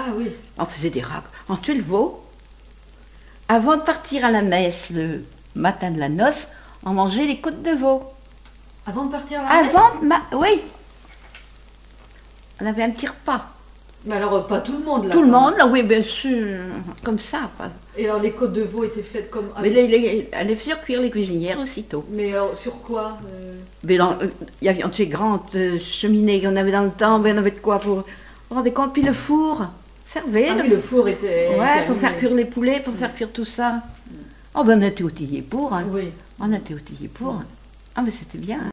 Ah oui. On faisait des racks. On tuait le veau. Avant de partir à la messe le matin de la noce, on mangeait les côtes de veau. Avant de partir à la messe? Oui. On avait un petit repas. Mais alors, pas tout le monde là. Tout le quand monde, même. là, oui, bien sûr, comme ça, quoi. Et alors, les côtes de veau étaient faites comme. Mais elle les faisait cuire les cuisinières aussitôt. Mais sur quoi Mais il y avait une grande cheminée qu'on avait dans le temps, mais on avait de quoi pour. Vous vous rendez compte, puis le four servait. Ah oui, le four était. Ouais, était pour faire allumé. cuire les poulets, pour faire cuire tout ça. Oh, ben on était outillés pour. Hein. Oui. On était outillés pour. Ah, mais c'était bien.